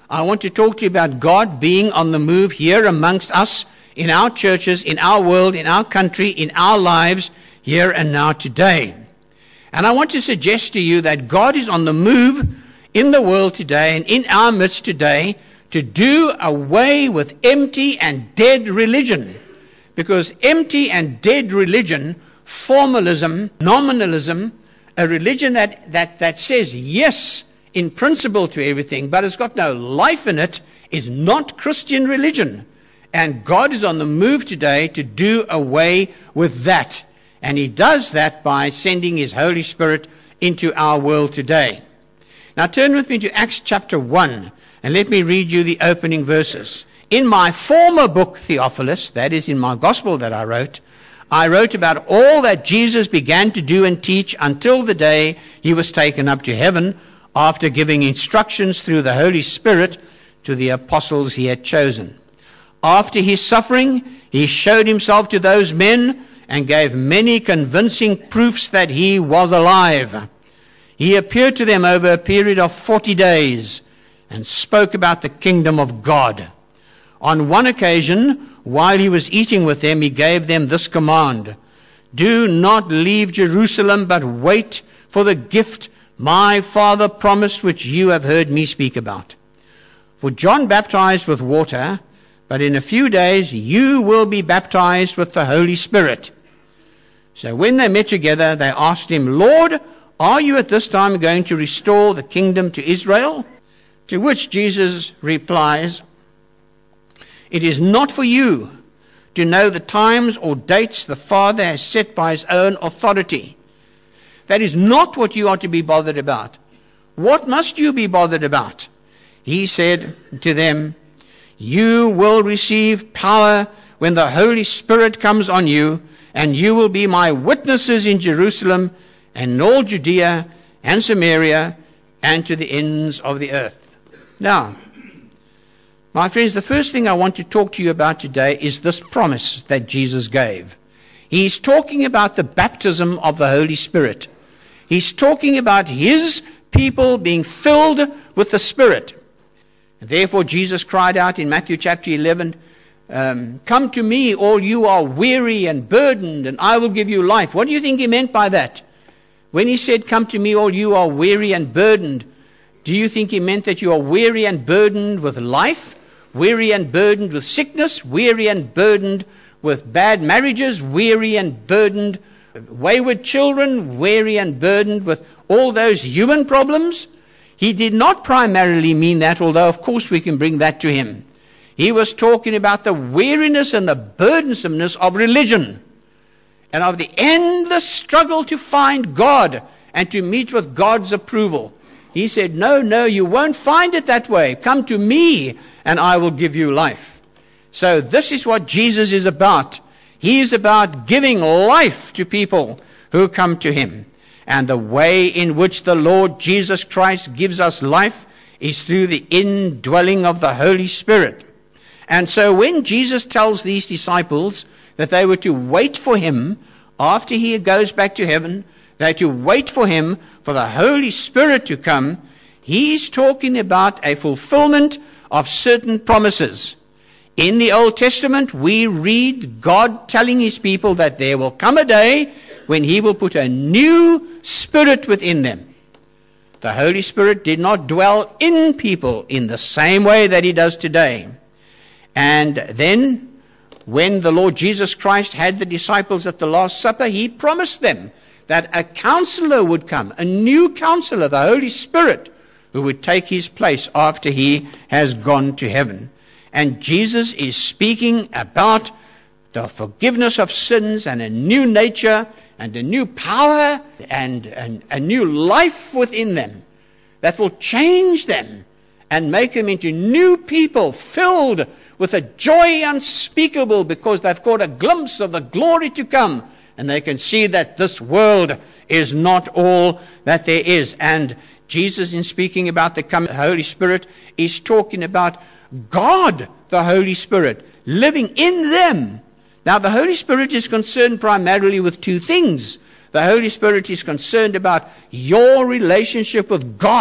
I want to talk to you about God being on the move here amongst us, in our churches, in our world, in our country, in our lives, here and now today. And I want to suggest to you that God is on the move in the world today and in our midst today to do away with empty and dead religion. Because empty and dead religion, formalism, nominalism, a religion that says yes in principle to everything, but has got no life in it, is not Christian religion. And God is on the move today to do away with that. And he does that by sending his Holy Spirit into our world today. Now turn with me to Acts chapter 1, and let me read you the opening verses. In my former book, Theophilus, that is in my gospel that I wrote about all that Jesus began to do and teach until the day he was taken up to heaven, after giving instructions through the Holy Spirit to the apostles he had chosen. After his suffering, he showed himself to those men and gave many convincing proofs that he was alive. He appeared to them over a period of 40 days and spoke about the kingdom of God. On one occasion, while he was eating with them, he gave them this command: "Do not leave Jerusalem, but wait for the gift my Father promised, which you have heard me speak about. For John baptized with water, but in a few days you will be baptized with the Holy Spirit." So when they met together, they asked him, "Lord, are you at this time going to restore the kingdom to Israel?" To which Jesus replies, "It is not for you to know the times or dates the Father has set by his own authority." That is not what you are to be bothered about. What must you be bothered about? He said to them, "You will receive power when the Holy Spirit comes on you, and you will be my witnesses in Jerusalem and in all Judea and Samaria and to the ends of the earth." Now, my friends, the first thing I want to talk to you about today is this promise that Jesus gave. He's talking about the baptism of the Holy Spirit. He's talking about his people being filled with the Spirit. And therefore, Jesus cried out in Matthew chapter 11, "Come to me, all you are weary and burdened, and I will give you life." What do you think he meant by that? When he said, "Come to me, all you are weary and burdened," do you think he meant that you are weary and burdened with life, weary and burdened with sickness, weary and burdened with bad marriages, weary and burdened wayward children, weary and burdened with all those human problems? He did not primarily mean that, although of course we can bring that to him. He was talking about the weariness and the burdensomeness of religion and of the endless struggle to find God and to meet with God's approval. He said, no, you won't find it that way. Come to me and I will give you life. So this is what Jesus is about. He is about giving life to people who come to him. And the way in which the Lord Jesus Christ gives us life is through the indwelling of the Holy Spirit. And so when Jesus tells these disciples that they were to wait for him after he goes back to heaven, they're to wait for him for the Holy Spirit to come, he's talking about a fulfillment of certain promises. In the Old Testament, we read God telling his people that there will come a day when he will put a new spirit within them. The Holy Spirit did not dwell in people in the same way that he does today. And then, when the Lord Jesus Christ had the disciples at the Last Supper, he promised them that a counselor would come, a new counselor, the Holy Spirit, who would take his place after he has gone to heaven. And Jesus is speaking about the forgiveness of sins and a new nature and a new power and a new life within them that will change them and make them into new people filled with a joy unspeakable because they've got a glimpse of the glory to come and they can see that this world is not all that there is. And Jesus, in speaking about the coming Holy Spirit, is talking about God, the Holy Spirit, living in them. Now, the Holy Spirit is concerned primarily with two things. The Holy Spirit is concerned about your relationship with God,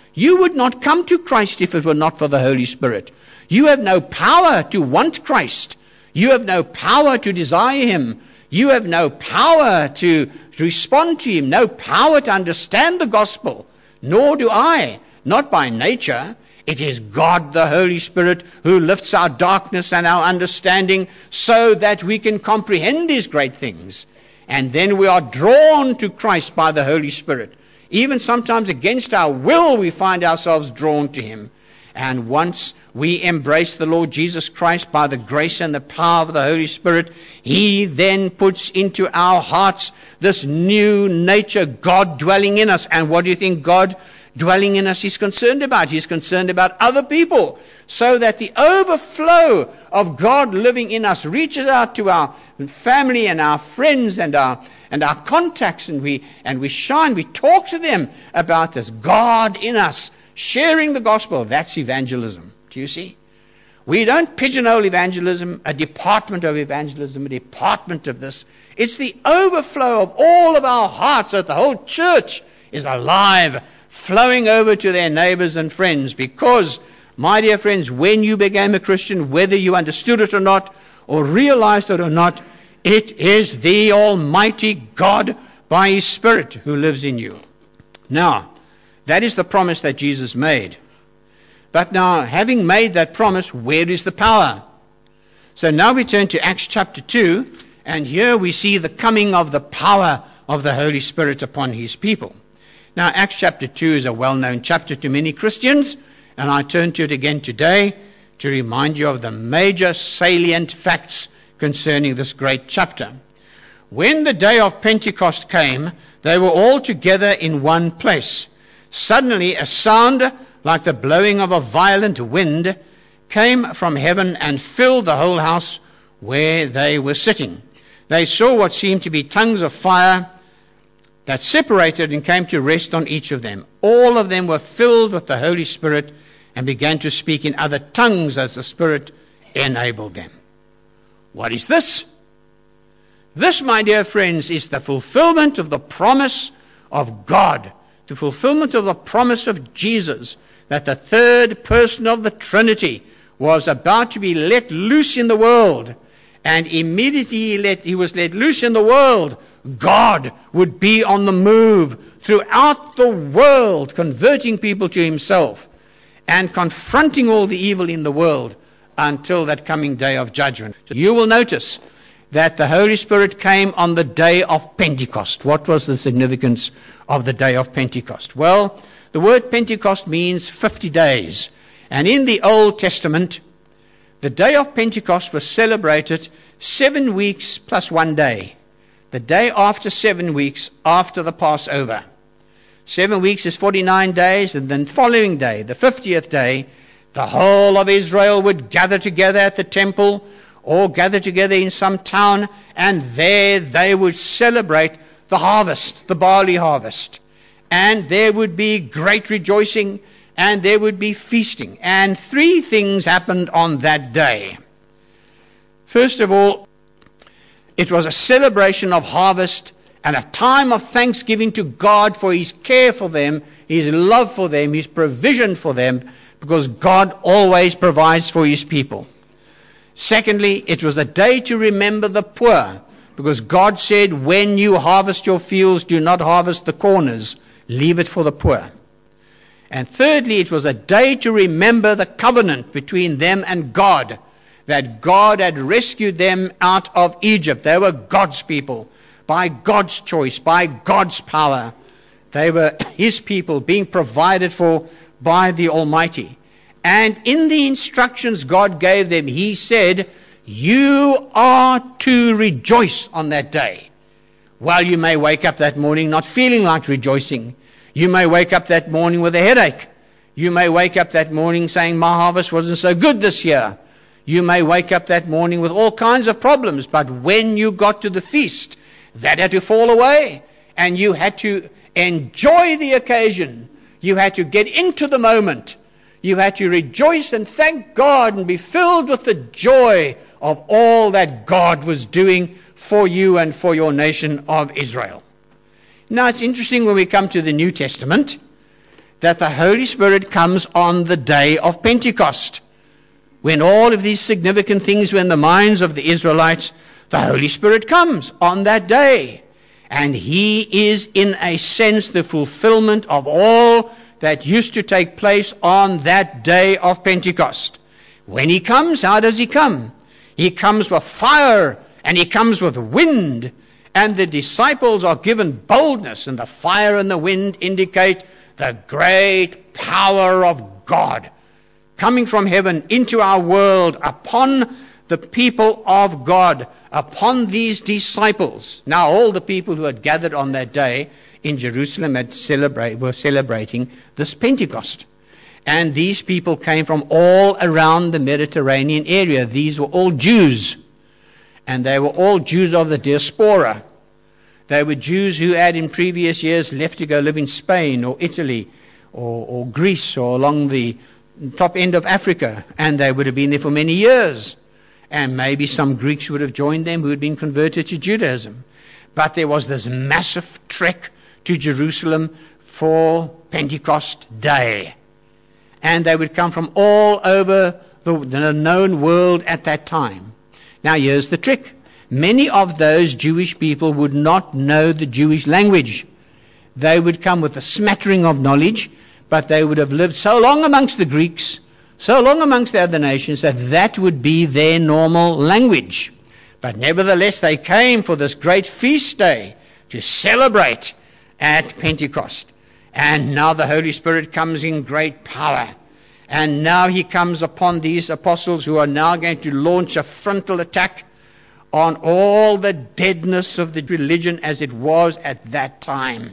You would not come to Christ if it were not for the Holy Spirit. You have no power to want Christ. You have no power to desire him. You have no power to respond to him, no power to understand the gospel, nor do I, not by nature. It is God, the Holy Spirit, who lifts our darkness and our understanding so that we can comprehend these great things. And then we are drawn to Christ by the Holy Spirit. Even sometimes against our will, we find ourselves drawn to him. And once we embrace the Lord Jesus Christ by the grace and the power of the Holy Spirit, he then puts into our hearts this new nature, God dwelling in us. And what do you think God dwelling in us is concerned about? He's concerned about other people, so that the overflow of God living in us reaches out to our family and our friends and our contacts, and we shine. We talk to them about this God in us, sharing the gospel. That's evangelism. Do you see? We don't pigeonhole evangelism, a department of evangelism, a department of this. It's the overflow of all of our hearts, that the whole church is alive, flowing over to their neighbors and friends. Because, my dear friends, when you became a Christian, whether you understood it or not, or realized it or not, it is the Almighty God by his Spirit who lives in you. Now, that is the promise that Jesus made. But now, having made that promise, where is the power? So now we turn to Acts chapter 2, and here we see the coming of the power of the Holy Spirit upon his people. Now, Acts chapter 2 is a well-known chapter to many Christians, and I turn to it again today to remind you of the major salient facts concerning this great chapter. When the day of Pentecost came, they were all together in one place. Suddenly a sound like the blowing of a violent wind came from heaven and filled the whole house where they were sitting. They saw what seemed to be tongues of fire that separated and came to rest on each of them. All of them were filled with the Holy Spirit and began to speak in other tongues as the Spirit enabled them. What is this? This, my dear friends, is the fulfillment of the promise of God, the fulfillment of the promise of Jesus, that the third person of the Trinity was about to be let loose in the world. And immediately he was let loose in the world, God would be on the move throughout the world, converting people to himself and confronting all the evil in the world until that coming day of judgment. You will notice that the Holy Spirit came on the day of Pentecost. What was the significance of the day of Pentecost? Well, the word Pentecost means 50 days. And in the Old Testament, the day of Pentecost was celebrated 7 weeks plus 1 day. The day after 7 weeks after the Passover. 7 weeks is 49 days, and then the following day, the 50th day, the whole of Israel would gather together at the temple or gather together in some town, and there they would celebrate the harvest, the barley harvest. And there would be great rejoicing, and there would be feasting. And 3 things happened on that day. First of all, it was a celebration of harvest and a time of thanksgiving to God for his care for them, his love for them, his provision for them, because God always provides for his people. Secondly, it was a day to remember the poor, because God said, when you harvest your fields, do not harvest the corners, leave it for the poor. And thirdly, it was a day to remember the covenant between them and God, that God had rescued them out of Egypt. They were God's people, by God's choice, by God's power. They were his people being provided for by the Almighty. And in the instructions God gave them, he said, you are to rejoice on that day. Well, you may wake up that morning not feeling like rejoicing. You may wake up that morning with a headache. You may wake up that morning saying, my harvest wasn't so good this year. You may wake up that morning with all kinds of problems. But when you got to the feast, that had to fall away. And you had to enjoy the occasion. You had to get into the moment. You had to rejoice and thank God and be filled with the joy of all that God was doing for you and for your nation of Israel. Now, it's interesting when we come to the New Testament that the Holy Spirit comes on the day of Pentecost. When all of these significant things were in the minds of the Israelites, the Holy Spirit comes on that day. And he is, in a sense, the fulfillment of all that used to take place on that day of Pentecost. When he comes, how does he come? He comes with fire, and he comes with wind. And the disciples are given boldness, and the fire and the wind indicate the great power of God coming from heaven into our world upon the people of God, upon these disciples. Now all the people who had gathered on that day in Jerusalem were celebrating this Pentecost. And these people came from all around the Mediterranean area. These were all Jews. And they were all Jews of the diaspora. They were Jews who had in previous years left to go live in Spain or Italy or Greece or along the top end of Africa. And they would have been there for many years. And maybe some Greeks would have joined them who had been converted to Judaism. But there was this massive trek to Jerusalem for Pentecost Day. And they would come from all over the known world at that time. Now here's the trick. Many of those Jewish people would not know the Jewish language. They would come with a smattering of knowledge, but they would have lived so long amongst the Greeks, so long amongst the other nations, that that would be their normal language. But nevertheless, they came for this great feast day to celebrate at Pentecost. And now the Holy Spirit comes in great power. And now he comes upon these apostles who are now going to launch a frontal attack on all the deadness of the religion as it was at that time.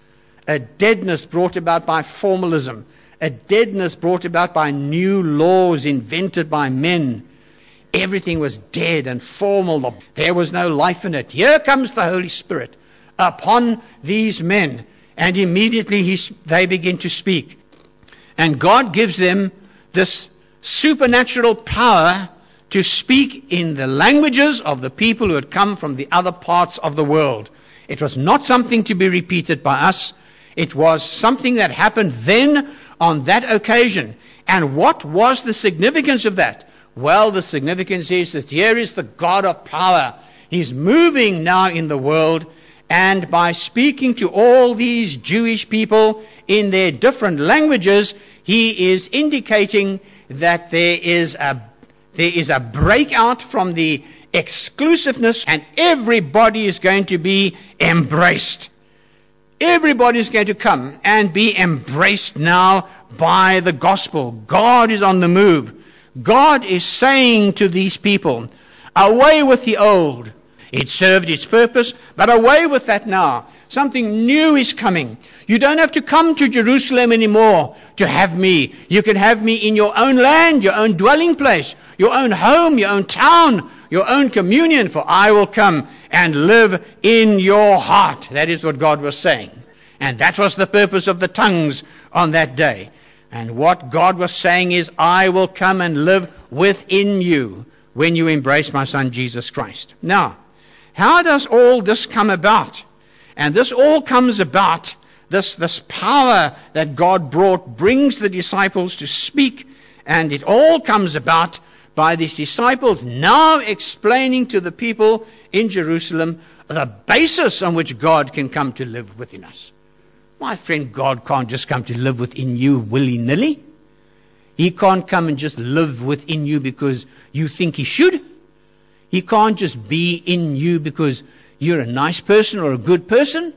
A deadness brought about by formalism. A deadness brought about by new laws invented by men. Everything was dead and formal. There was no life in it. Here comes the Holy Spirit upon these men. And immediately they begin to speak. And God gives them this supernatural power to speak in the languages of the people who had come from the other parts of the world. It was not something to be repeated by us. It was something that happened then on that occasion. And what was the significance of that? Well, the significance is that here is the God of power. He's moving now in the world. And by speaking to all these Jewish people in their different languages, he is indicating that there is a breakout from the exclusiveness, and everybody is going to be embraced. Everybody is going to come and be embraced now by the gospel. God is on the move. God is saying to these people, away with the old. It served its purpose, but away with that now. Something new is coming. You don't have to come to Jerusalem anymore to have me. You can have me in your own land, your own dwelling place, your own home, your own town, your own communion, for I will come and live in your heart. That is what God was saying. And that was the purpose of the tongues on that day. And what God was saying is, I will come and live within you when you embrace my Son, Jesus Christ. Now, how does all this come about? And this all comes about, this power that God brought brings the disciples to speak, and it all comes about by these disciples now explaining to the people in Jerusalem the basis on which God can come to live within us. My friend, God can't just come to live within you willy-nilly. He can't come and just live within you because you think he should. He can't just be in you because you're a nice person or a good person.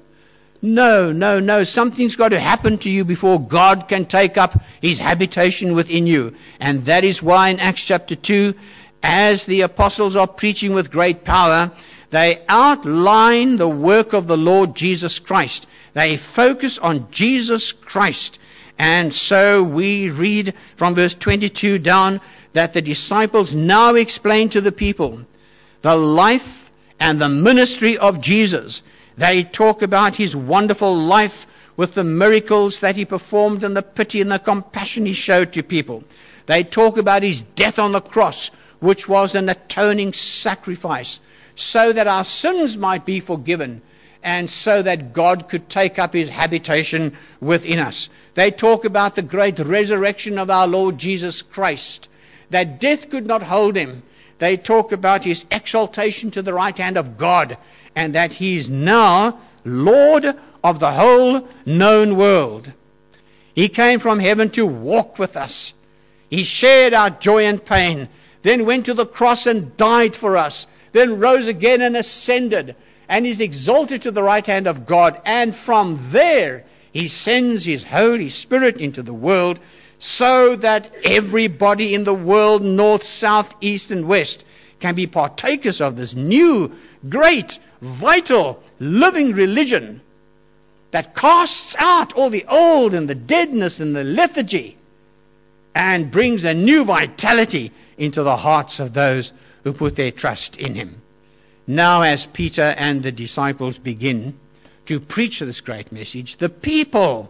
No. Something's got to happen to you before God can take up his habitation within you. And that is why in Acts chapter 2, as the apostles are preaching with great power, they outline the work of the Lord Jesus Christ. They focus on Jesus Christ. And so we read from verse 22 down that the disciples now explain to the people the life and the ministry of Jesus. They talk about his wonderful life with the miracles that he performed and the pity and the compassion he showed to people. They talk about his death on the cross, which was an atoning sacrifice, so that our sins might be forgiven and so that God could take up his habitation within us. They talk about the great resurrection of our Lord Jesus Christ, that death could not hold him. They talk about his exaltation to the right hand of God, and that he is now Lord of the whole known world. He came from heaven to walk with us. He shared our joy and pain, then went to the cross and died for us, then rose again and ascended, and is exalted to the right hand of God. And from there, he sends his Holy Spirit into the world so that everybody in the world, north, south, east, and west, can be partakers of this new, great, vital, living religion that casts out all the old and the deadness and the lethargy and brings a new vitality into the hearts of those who put their trust in him. Now, as Peter and the disciples begin to preach this great message, the people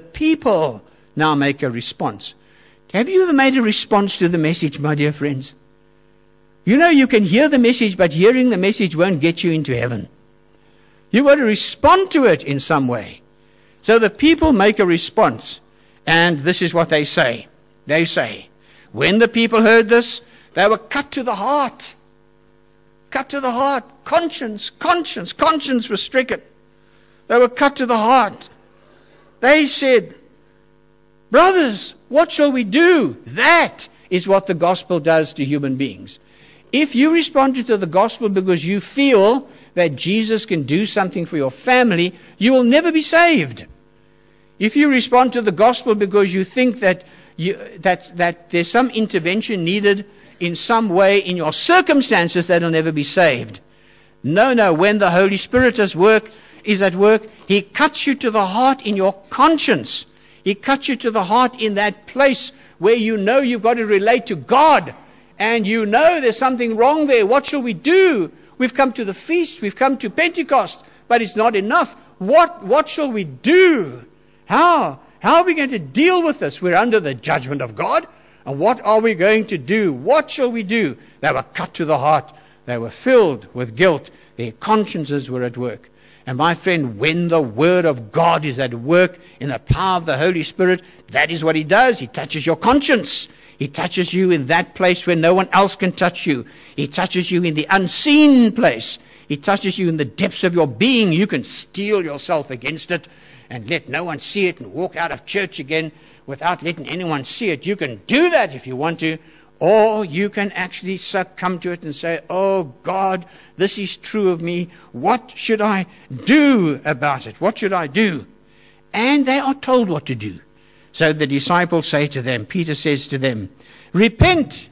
now make a response. Have you ever made a response to the message, my dear friends? You know, you can hear the message, but hearing the message won't get you into heaven. You've got to respond to it in some way. So the people make a response, and this is what they say. They say, when the people heard this, they were cut to the heart. Cut to the heart. Conscience was stricken. They were cut to the heart. They said, brothers, what shall we do? That is what the gospel does to human beings. If you responded to the gospel because you feel that Jesus can do something for your family, you will never be saved. If you respond to the gospel because you think that there's some intervention needed in some way in your circumstances, that'll never be saved. No, when the Holy Spirit is at work, he cuts you to the heart in your conscience. He cuts you to the heart in that place where you know you've got to relate to God. And you know there's something wrong there. What shall we do? We've come to the feast. We've come to Pentecost. But it's not enough. What shall we do? How are we going to deal with this? We're under the judgment of God. And what are we going to do? What shall we do? They were cut to the heart. They were filled with guilt. Their consciences were at work. And my friend, when the Word of God is at work in the power of the Holy Spirit, that is what he does. He touches your conscience. He touches you in that place where no one else can touch you. He touches you in the unseen place. He touches you in the depths of your being. You can steel yourself against it and let no one see it and walk out of church again without letting anyone see it. You can do that if you want to. Or you can actually succumb to it and say, oh God, this is true of me. What should I do about it? What should I do? And they are told what to do. So the disciples say to them, Peter says to them, repent,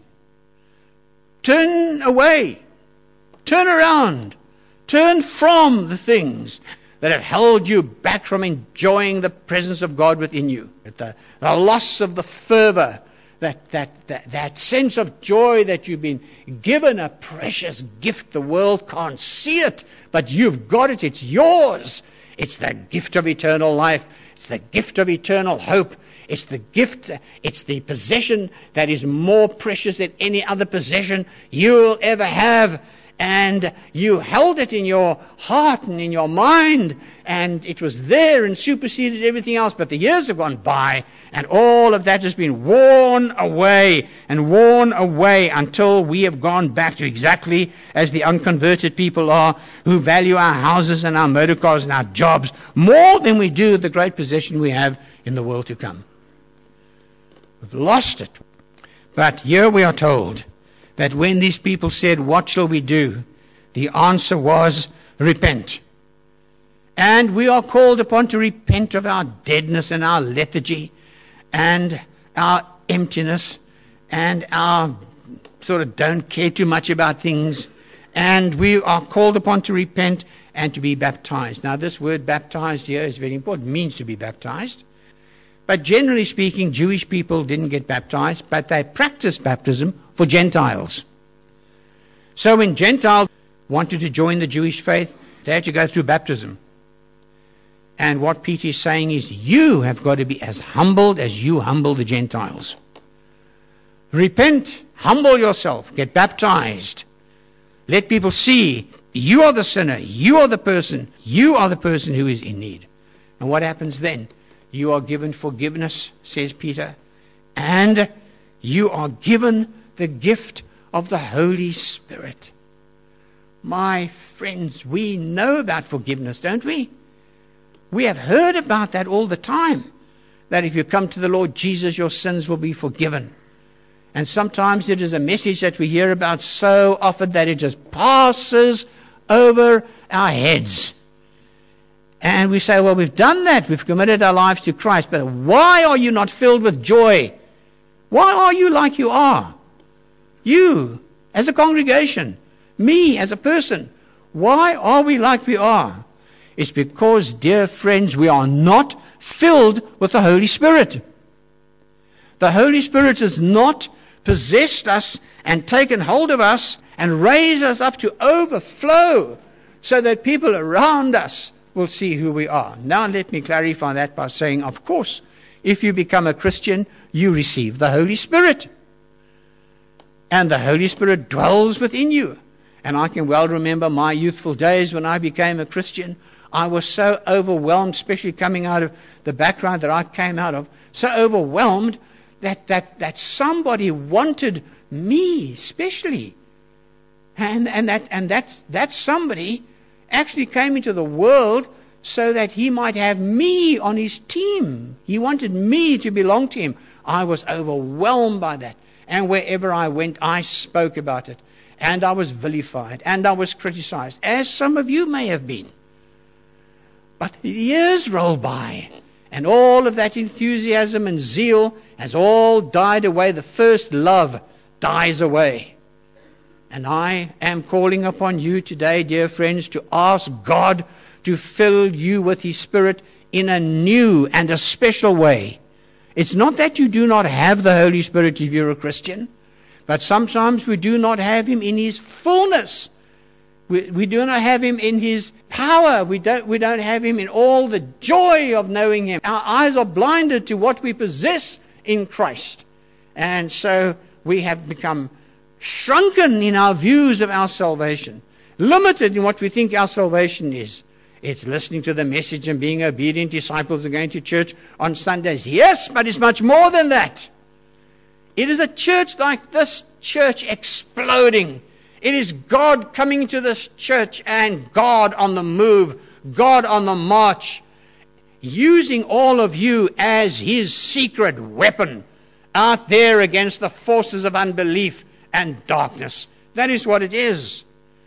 turn away, turn around, turn from the things that have held you back from enjoying the presence of God within you. The loss of the fervor, that sense of joy that you've been given a precious gift. The world can't see it, but you've got it. It's yours. It's the gift of eternal life. It's the gift of eternal hope. It's the gift, it's the possession that is more precious than any other possession you'll ever have. And you held it in your heart and in your mind, and it was there and superseded everything else. But the years have gone by, and all of that has been worn away until we have gone back to exactly as the unconverted people are, who value our houses and our motor cars and our jobs more than we do the great possession we have in the world to come. We've lost it. But here we are told that when these people said, what shall we do? The answer was, repent. And we are called upon to repent of our deadness and our lethargy and our emptiness and our sort of don't care too much about things. And we are called upon to repent and to be baptized. Now, this word baptized here is very important. It means to be baptized. But generally speaking, Jewish people didn't get baptized, but they practiced baptism for Gentiles. So when Gentiles wanted to join the Jewish faith, they had to go through baptism. And what Peter is saying is, you have got to be as humbled as you humble the Gentiles. Repent, humble yourself, get baptized. Let people see you are the sinner. You are the person. You are the person who is in need. And what happens then? You are given forgiveness, says Peter, and you are given the gift of the Holy Spirit. My friends, we know about forgiveness, don't we? We have heard about that all the time, that if you come to the Lord Jesus, your sins will be forgiven. And sometimes it is a message that we hear about so often that it just passes over our heads. And we say, well, we've done that. We've committed our lives to Christ. But why are you not filled with joy? Why are you like you are? You, as a congregation, me as a person, why are we like we are? It's because, dear friends, we are not filled with the Holy Spirit. The Holy Spirit has not possessed us and taken hold of us and raised us up to overflow so that people around us will see who we are. Now let me clarify that by saying, of course, if you become a Christian, you receive the Holy Spirit. And the Holy Spirit dwells within you. And I can well remember my youthful days when I became a Christian. I was so overwhelmed, especially coming out of the background that I came out of, so overwhelmed that somebody wanted me especially. And that somebody actually came into the world so that he might have me on his team. He wanted me to belong to him. I was overwhelmed by that. And wherever I went, I spoke about it. And I was vilified. And I was criticized, as some of you may have been. But the years roll by. And all of that enthusiasm and zeal has all died away. The first love dies away. And I am calling upon you today, dear friends, to ask God to fill you with His Spirit in a new and a special way. It's not that you do not have the Holy Spirit if you're a Christian, but sometimes we do not have Him in His fullness. We do not have Him in His power. We don't have Him in all the joy of knowing Him. Our eyes are blinded to what we possess in Christ. And so we have become shrunken in our views of our salvation, limited in what we think our salvation is. It's listening to the message and being obedient disciples and going to church on Sundays. Yes, but it's much more than that. It is a church like this church exploding. It is God coming to this church and God on the move, God on the march, using all of you as His secret weapon out there against the forces of unbelief and darkness. That is what it is.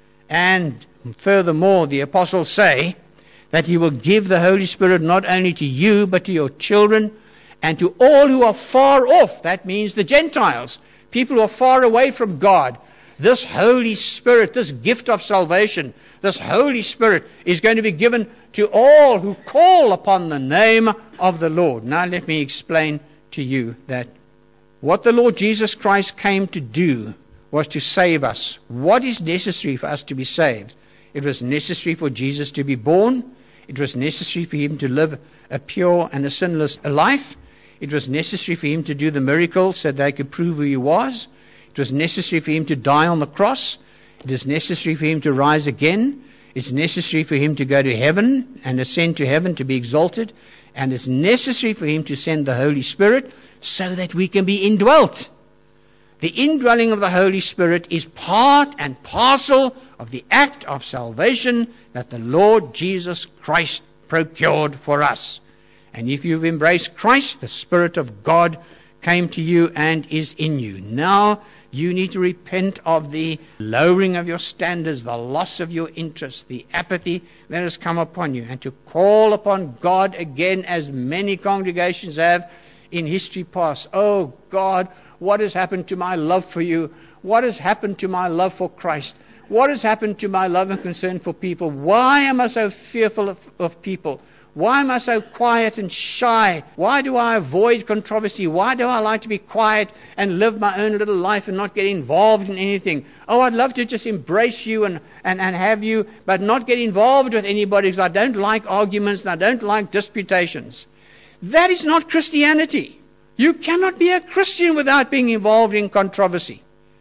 And furthermore, the apostles say that He will give the Holy Spirit not only to you, but to your children and to all who are far off. That means the Gentiles, people who are far away from God. This Holy Spirit, this gift of salvation, this Holy Spirit is going to be given to all who call upon the name of the Lord. Now let me explain to you that what the Lord Jesus Christ came to do was to save us. What is necessary for us to be saved? It was necessary for Jesus to be born. It was necessary for Him to live a pure and a sinless life. It was necessary for Him to do the miracle so they could prove who He was. It was necessary for Him to die on the cross. It is necessary for Him to rise again. It's necessary for Him to go to heaven and ascend to heaven to be exalted. And it's necessary for Him to send the Holy Spirit so that we can be indwelt. The indwelling of the Holy Spirit is part and parcel of the act of salvation that the Lord Jesus Christ procured for us. And if you've embraced Christ, the Spirit of God came to you and is in you. Now you need to repent of the lowering of your standards, the loss of your interest, the apathy that has come upon you, and to call upon God again, as many congregations have in history past. Oh God, what has happened to my love for you? What has happened to my love for Christ? What has happened to my love and concern for people? Why am I so fearful of people? Why am I so quiet and shy? Why do I avoid controversy? Why do I like to be quiet and live my own little life and not get involved in anything? Oh, I'd love to just embrace you and have you, but not get involved with anybody because I don't like arguments and I don't like disputations. That is not Christianity. You cannot be a Christian without being involved in controversy.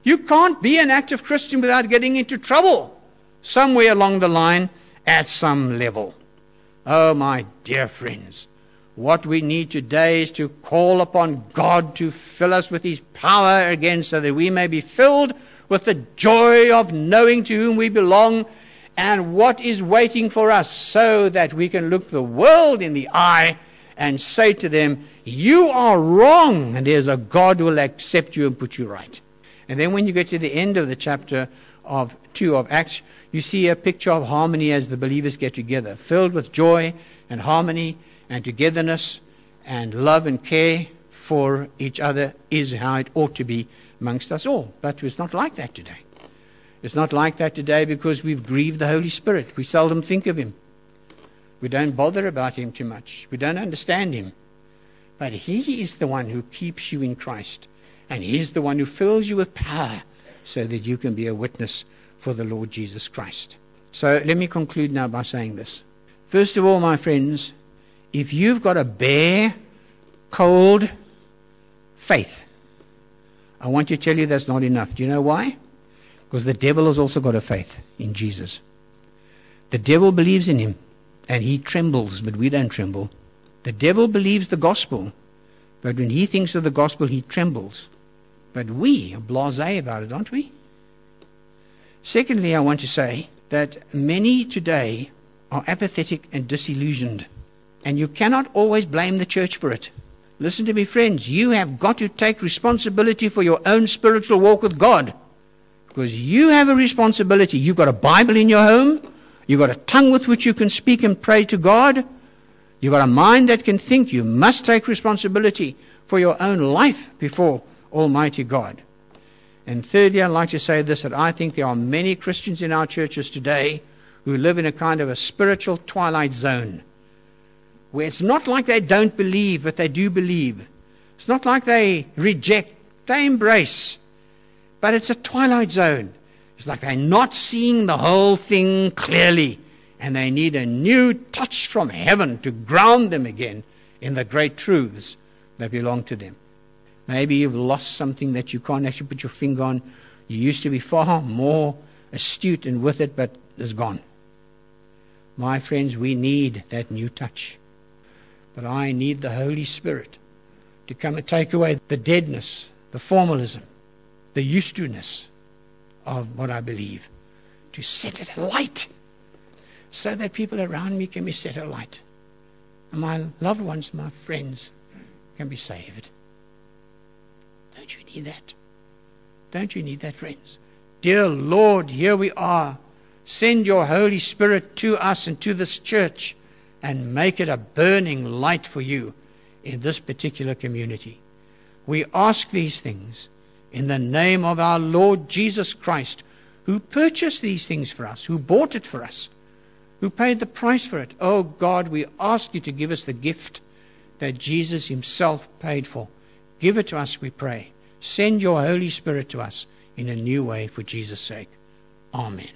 You can't be an active Christian without getting into trouble somewhere along the line at some level. Oh, my dear friends, what we need today is to call upon God to fill us with His power again, so that we may be filled with the joy of knowing to whom we belong and what is waiting for us, so that we can look the world in the eye and say to them, you are wrong, and there's a God who will accept you and put you right. And then when you get to the end of the chapter 2 of Acts, you see a picture of harmony as the believers get together, filled with joy and harmony and togetherness and love and care for each other is how it ought to be amongst us all. But it's not like that today. It's not like that today because we've grieved the Holy Spirit. We seldom think of Him. We don't bother about Him too much. We don't understand Him. But He is the one who keeps you in Christ. And He is the one who fills you with power so that you can be a witness for the Lord Jesus Christ. So let me conclude now by saying this. First of all, my friends, if you've got a bare, cold faith, I want to tell you that's not enough. Do you know why? Because the devil has also got a faith in Jesus. The devil believes in Him, and he trembles, but we don't tremble. The devil believes the gospel, but when he thinks of the gospel, he trembles. But we are blasé about it, aren't we? Secondly, I want to say that many today are apathetic and disillusioned, and you cannot always blame the church for it. Listen to me, friends. You have got to take responsibility for your own spiritual walk with God, because you have a responsibility. You've got a Bible in your home. You've got a tongue with which you can speak and pray to God. You've got a mind that can think. You must take responsibility for your own life before Almighty God. And thirdly, I'd like to say this, that I think there are many Christians in our churches today who live in a kind of a spiritual twilight zone, where it's not like they don't believe, but they do believe. It's not like they reject, they embrace. But it's a twilight zone. It's like they're not seeing the whole thing clearly, and they need a new touch from heaven to ground them again in the great truths that belong to them. Maybe you've lost something that you can't actually put your finger on. You used to be far more astute and with it, but it's gone. My friends, we need that new touch. But I need the Holy Spirit to come and take away the deadness, the formalism, the used to-ness of what I believe, to set it alight so that people around me can be set alight. And my loved ones, my friends, can be saved. Don't you need that? Don't you need that, friends? Dear Lord, here we are. Send your Holy Spirit to us and to this church and make it a burning light for you in this particular community. We ask these things in the name of our Lord Jesus Christ, who purchased these things for us, who bought it for us, who paid the price for it. Oh God, we ask you to give us the gift that Jesus Himself paid for. Give it to us, we pray. Send your Holy Spirit to us in a new way for Jesus' sake. Amen.